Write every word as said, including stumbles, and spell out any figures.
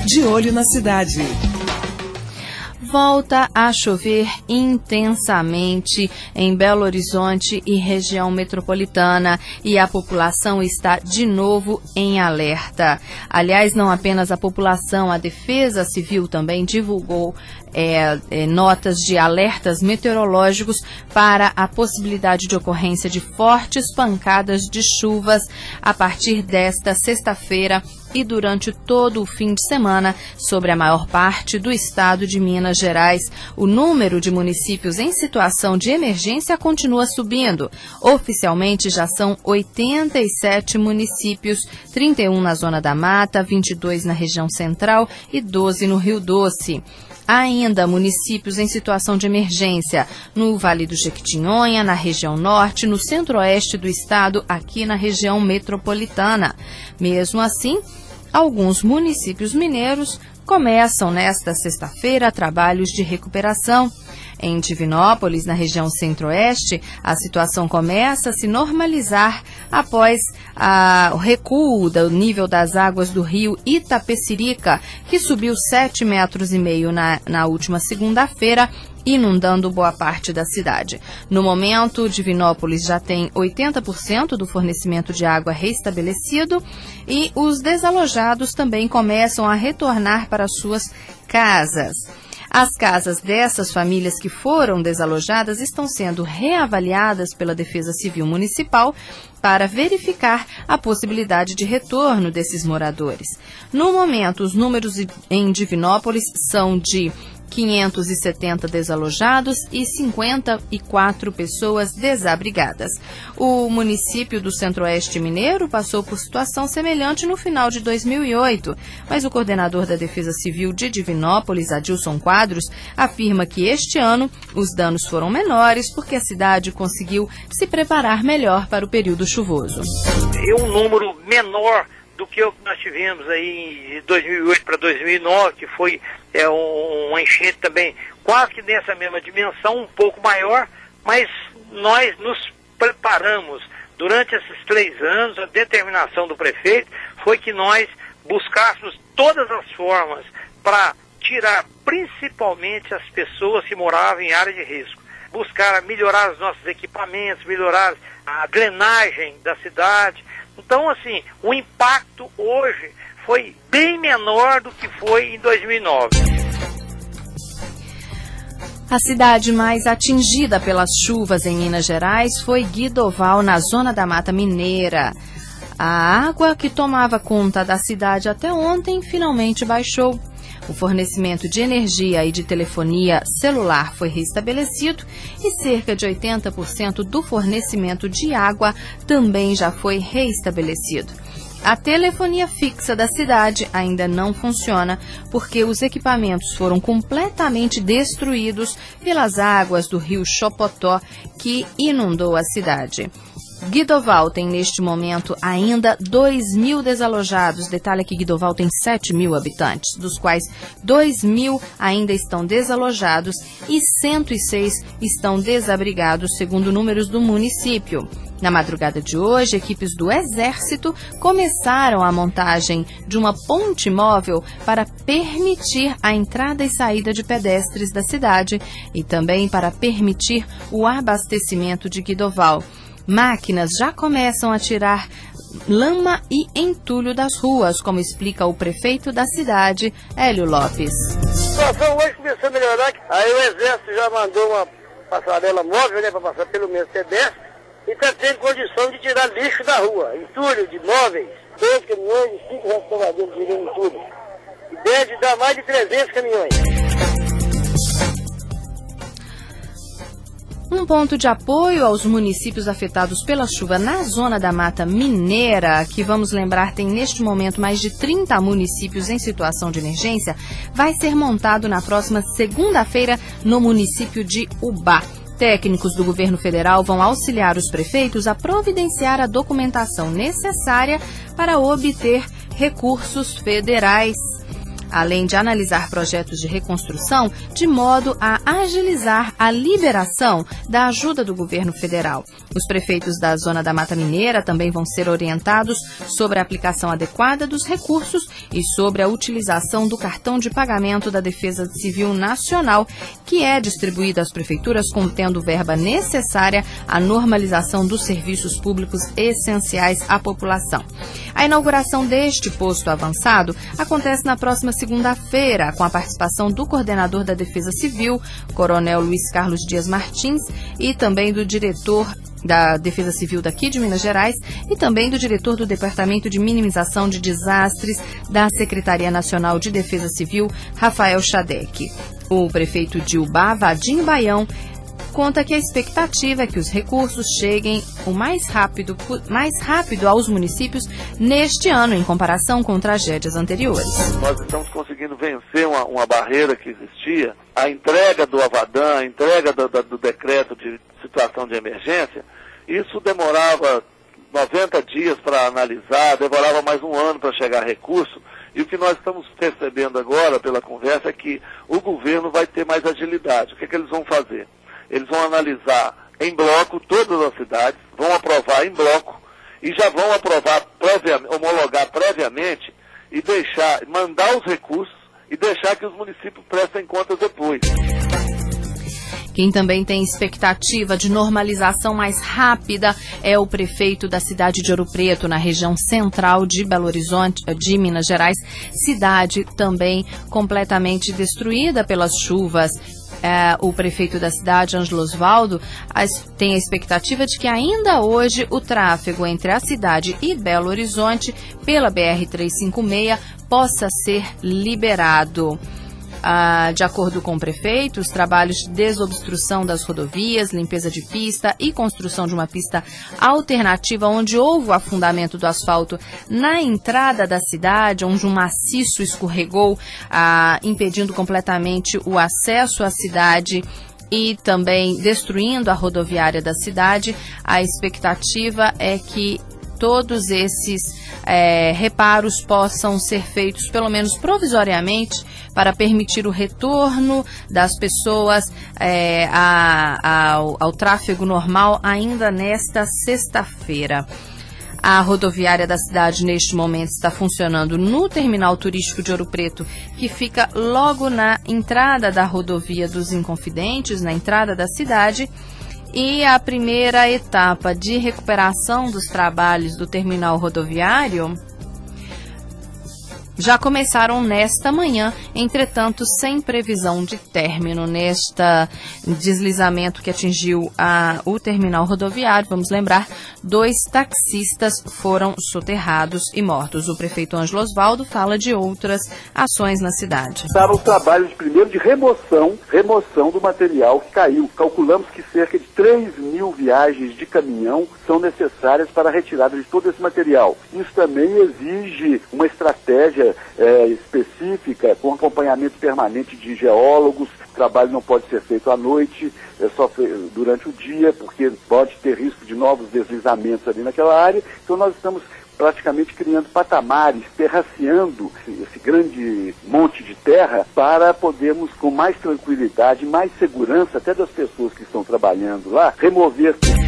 De Olho na Cidade. Volta a chover intensamente em Belo Horizonte e região metropolitana e a população está de novo em alerta. Aliás, não apenas a população, a Defesa Civil também divulgou é, é, notas de alertas meteorológicos para a possibilidade de ocorrência de fortes pancadas de chuvas a partir desta sexta-feira e durante todo o fim de semana sobre a maior parte do estado de Minas Gerais. O número de municípios em situação de emergência continua subindo. Oficialmente já são oitenta e sete municípios, trinta e um na Zona da Mata, vinte e dois na região central e doze no Rio Doce. Há ainda municípios em situação de emergência no Vale do Jequitinhonha, na região norte, no centro-oeste do estado, aqui na região metropolitana. Mesmo assim, alguns municípios mineiros começam nesta sexta-feira trabalhos de recuperação. Em Divinópolis, na região centro-oeste, a situação começa a se normalizar após a, o recuo do nível das águas do rio Itapecerica, que subiu sete metros e meio na, na última segunda-feira, inundando boa parte da cidade. No momento, Divinópolis já tem oitenta por cento do fornecimento de água restabelecido e os desalojados também começam a retornar para suas casas. As casas dessas famílias que foram desalojadas estão sendo reavaliadas pela Defesa Civil Municipal para verificar a possibilidade de retorno desses moradores. No momento, os números em Divinópolis são de quinhentos e setenta desalojados e cinquenta e quatro pessoas desabrigadas. O município do Centro-Oeste Mineiro passou por situação semelhante no final de dois mil e oito, mas o coordenador da Defesa Civil de Divinópolis, Adilson Quadros, afirma que este ano os danos foram menores porque a cidade conseguiu se preparar melhor para o período chuvoso. É um número menor do que o que nós tivemos aí de dois mil e oito para dois mil e nove, que foi é, um, uma enchente também quase que nessa mesma dimensão, um pouco maior, mas nós nos preparamos. Durante esses três anos, a determinação do prefeito foi que nós buscássemos todas as formas para tirar principalmente as pessoas que moravam em área de risco. Buscar melhorar os nossos equipamentos, melhorar a drenagem da cidade. Então, assim, o impacto hoje foi bem menor do que foi em dois mil e nove. A cidade mais atingida pelas chuvas em Minas Gerais foi Guidoval, na Zona da Mata Mineira. A água que tomava conta da cidade até ontem finalmente baixou. O fornecimento de energia e de telefonia celular foi restabelecido e cerca de oitenta por cento do fornecimento de água também já foi restabelecido. A telefonia fixa da cidade ainda não funciona porque os equipamentos foram completamente destruídos pelas águas do rio Chopotó, que inundou a cidade. Guidoval tem neste momento ainda dois mil desalojados. Detalhe que Guidoval tem sete mil habitantes, dos quais dois mil ainda estão desalojados e cento e seis estão desabrigados, segundo números do município. Na madrugada de hoje, equipes do Exército começaram a montagem de uma ponte móvel para permitir a entrada e saída de pedestres da cidade e também para permitir o abastecimento de Guidoval. Máquinas já começam a tirar lama e entulho das ruas, como explica o prefeito da cidade, Hélio Lopes. A situação hoje começou a melhorar, aí o Exército já mandou uma passarela móvel, né, para passar pelo menos pedestre, e está tendo condição de tirar lixo da rua, entulho de móveis, dois caminhões, cinco restauradores tirando entulho. E deve dar mais de trezentos caminhões. Um ponto de apoio aos municípios afetados pela chuva na Zona da Mata Mineira, que vamos lembrar tem neste momento mais de trinta municípios em situação de emergência, vai ser montado na próxima segunda-feira no município de Ubá. Técnicos do governo federal vão auxiliar os prefeitos a providenciar a documentação necessária para obter recursos federais. além de analisar projetos de reconstrução de modo a agilizar a liberação da ajuda do governo federal. Os prefeitos da Zona da Mata Mineira também vão ser orientados sobre a aplicação adequada dos recursos e sobre a utilização do cartão de pagamento da Defesa Civil Nacional, que é distribuído às prefeituras contendo verba necessária à normalização dos serviços públicos essenciais à população. A inauguração deste posto avançado acontece na próxima segunda-feira, com a participação do coordenador da Defesa Civil, Coronel Luiz Carlos Dias Martins, e também do diretor da Defesa Civil daqui de Minas Gerais e também do diretor do Departamento de Minimização de Desastres da Secretaria Nacional de Defesa Civil, Rafael Chadec. O prefeito de Ubá, Vadinho Baião, conta que a expectativa é que os recursos cheguem o mais rápido, mais rápido aos municípios neste ano, em comparação com tragédias anteriores. Nós estamos conseguindo vencer uma, uma barreira que existia. A entrega do Avadan, a entrega do, do, do decreto de situação de emergência, isso demorava noventa dias para analisar, demorava mais um ano para chegar recurso. E o que nós estamos percebendo agora, pela conversa, é que o governo vai ter mais agilidade. O que é que eles vão fazer? Eles vão analisar em bloco todas as cidades, vão aprovar em bloco e já vão aprovar, previamente, homologar previamente e deixar, mandar os recursos e deixar que os municípios prestem contas depois. Quem também tem expectativa de normalização mais rápida é o prefeito da cidade de Ouro Preto, na região central de Belo Horizonte, de Minas Gerais, cidade também completamente destruída pelas chuvas. É, o prefeito da cidade, Ângelo Osvaldo, as, tem a expectativa de que ainda hoje o tráfego entre a cidade e Belo Horizonte pela B R trezentos e cinquenta e seis possa ser liberado. Ah, de acordo com o prefeito, os trabalhos de desobstrução das rodovias, limpeza de pista e construção de uma pista alternativa onde houve o afundamento do asfalto na entrada da cidade, onde um maciço escorregou, ah, impedindo completamente o acesso à cidade e também destruindo a rodoviária da cidade. A expectativa é que todos esses é, reparos possam ser feitos, pelo menos provisoriamente, para permitir o retorno das pessoas é, a, a, ao, ao tráfego normal ainda nesta sexta-feira. A rodoviária da cidade, neste momento, está funcionando no terminal turístico de Ouro Preto, que fica logo na entrada da rodovia dos Inconfidentes, na entrada da cidade. E a primeira etapa de recuperação dos trabalhos do terminal rodoviário já começaram nesta manhã, entretanto, sem previsão de término. Nesta deslizamento que atingiu a, o terminal rodoviário, vamos lembrar, dois taxistas foram soterrados e mortos. O prefeito Ângelo Osvaldo fala de outras ações na cidade. Estavam os trabalhos, primeiro, de remoção, remoção do material que caiu. Calculamos que cerca de três mil viagens de caminhão são necessárias para a retirada de todo esse material. Isso também exige uma estratégia É, específica, com acompanhamento permanente de geólogos. O trabalho não pode ser feito à noite, é só durante o dia, porque pode ter risco de novos deslizamentos ali naquela área. Então nós estamos praticamente criando patamares, terraceando esse grande monte de terra para podermos, com mais tranquilidade, mais segurança até das pessoas que estão trabalhando lá, remover